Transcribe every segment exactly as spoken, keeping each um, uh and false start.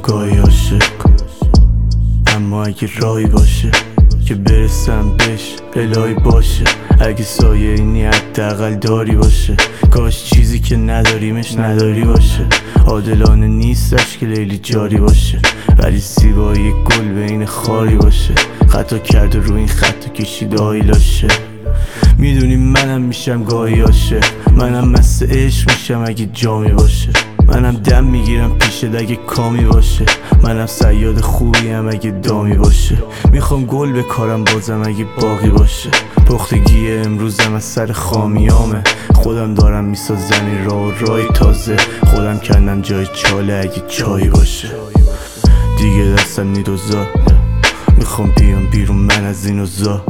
گاهی عاشق، اما اگه راهی باشه که برسم بهش الهی باشه. اگه سایه اینی حداقل داری باشه، کاش چیزی که نداریمش نداری باشه. عادلانه نیستش که لیلی جاری باشه، ولی زیبایی گل بین خاری باشه. خطا کرده رو این خط کشیده آیلاشه. میدونی منم میشم گاهی عاشق، منم مست عشق میشم اگه جامی باشه. منم دم میگیرم پیشت اگه کامی باشه. منم صیاد خوبیم اگه دامی باشه. میخوام گل بکارم بازم اگه باقی باشه. پختگی امروزم از سر خامیامه. خودم دارم میسازم این راه و رای تازه. خودم کندم جای چاله اگه چایی باشه. دیگه دستم نیدوزا، میخوام بیام بیرون من از این اوزا.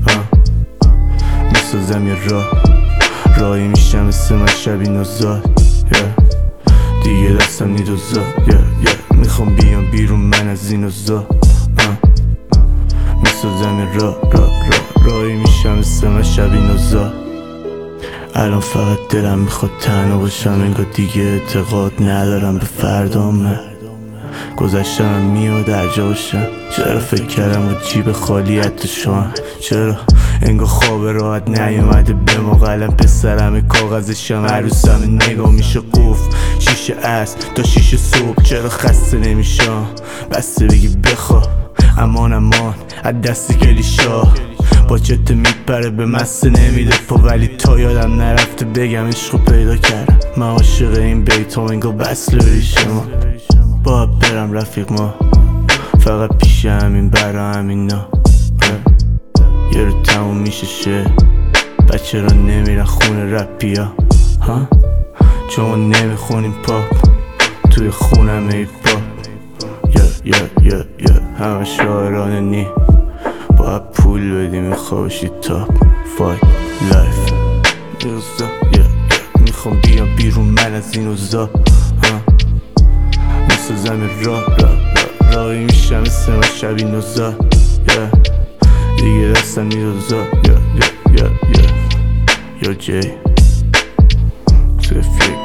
میسازم یه راه، راهی میشم مثل من شبی نوزاد. دیگه دستم نیدوزا، میخوام بیام بیرون من از این اوزا. میسازم یه راه، راه، راه، راهی میشم مثل من شبی نوزاد. الان فقط دلم میخواد تنها باشم، انگار دیگه اعتقاد ندارم به فردامه. گذشتم میاد در جا باشم. چرا فکر کردم و جیب خالیت شان؟ چرا انگار خواب راحت نیومده به ما؟ قلم پسرم کاغذشم عروسم نگاه میشه قفل شیشه است تا شیشه صبح. چرا خسته نمیشم بسته بگی بخواه امان امان از دست کلیشا. با چته میپره به مسته نمیده پا، ولی تا یادم نرفته بگم عشقو پیدا کردم. من عاشق این بیتام انگار بسله بریشم. با برم رفیق ما فقط پیش همین برا همینا. یه رو تموم میشه شه، بچه را نمیرن خونه رپیا ها، چون ما نمیخونیم پاپ توی خونم ای پاپ. یا یا یا یا همه شاعرانه نی، باید پول بدیم میخواشی تاپ فای لایف. میرزا یا یا میخوام بیام بیرون من از این اوزا. میسازم راه، راه، راه، راهی میشم مثل من شبی نوزا. دیگه دستم نیدوزا. یا یا یا یا یا جی